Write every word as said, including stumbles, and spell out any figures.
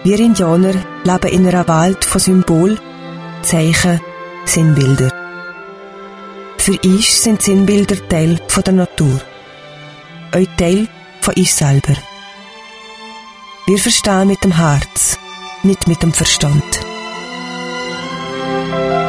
Wir Indianer leben in einer Welt von Symbolen, Zeichen, Sinnbilder. Für uns sind Sinnbilder Teil von der Natur. Auch Teil von uns selber. Wir verstehen mit dem Herz, nicht mit dem Verstand.